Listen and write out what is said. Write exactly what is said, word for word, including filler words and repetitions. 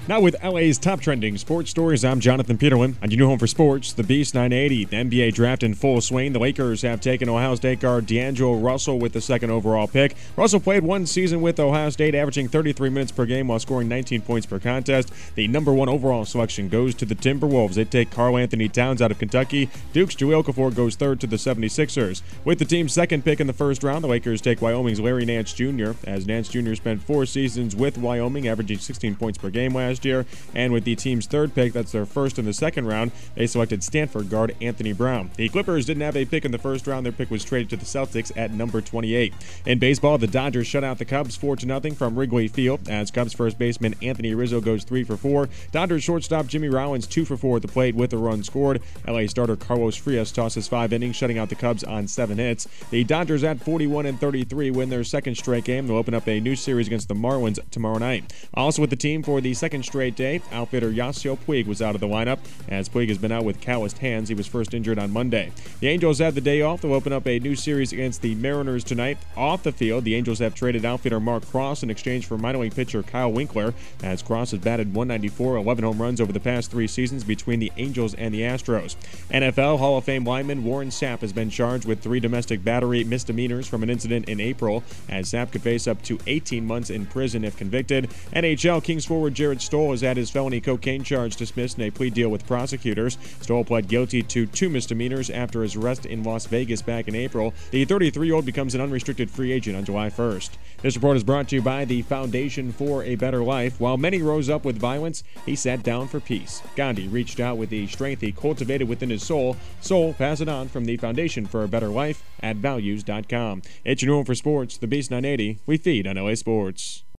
Now with L A's top trending sports stories, I'm Jonathan Peterlin. On your new home for sports, the Beast nine eighty. The N B A draft in full swing. The Lakers have taken Ohio State guard D'Angelo Russell with the second overall pick. Russell played one season with Ohio State, averaging thirty-three minutes per game while scoring nineteen points per contest. The number one overall selection goes to the Timberwolves. They take Karl Anthony Towns out of Kentucky. Duke's Jahlil Okafor goes third to the seventy-sixers. With the team's second pick in the first round, the Lakers take Wyoming's Larry Nance Junior As Nance Junior spent four seasons with Wyoming, averaging sixteen points per game last year. And with the team's third pick, that's their first in the second round, they selected Stanford guard Anthony Brown. The Clippers didn't have a pick in the first round. Their pick was traded to the Celtics at number twenty-eight. In baseball, the Dodgers shut out the Cubs four to nothing from Wrigley Field as Cubs first baseman Anthony Rizzo goes three for four. Dodgers shortstop Jimmy Rollins two for four at the plate with a run scored. L A starter Carlos Frias tosses five innings, shutting out the Cubs on seven hits. The Dodgers at forty-one and thirty-three win their second straight game. They'll open up a new series against the Marlins tomorrow night. Also with the team for the second straight day, outfitter Yasiel Puig was out of the lineup as Puig has been out with calloused hands. He was first injured on Monday. The Angels had the day off. They'll open up a new series against the Mariners tonight. Off the field, the Angels have traded outfitter Mark Cross in exchange for minor league pitcher Kyle Winkler, as Cross has batted one ninety-four, eleven home runs over the past three seasons between the Angels and the Astros. N F L Hall of Fame lineman Warren Sapp has been charged with three domestic battery misdemeanors from an incident in April, as Sapp could face up to eighteen months in prison if convicted. N H L Kings forward Jarrett Stoll has had his felony cocaine charge dismissed in a plea deal with prosecutors. Stoll pled guilty to two misdemeanors after his arrest in Las Vegas back in April. The thirty-three-year-old becomes an unrestricted free agent on July first. This report is brought to you by the Foundation for a Better Life. While many rose up with violence, he sat down for peace. Gandhi reached out with the strength he cultivated within his soul. Soul, pass it on from the Foundation for a Better Life at values dot com. It's your new home for sports, the Beast nine eighty. We feed on L A Sports.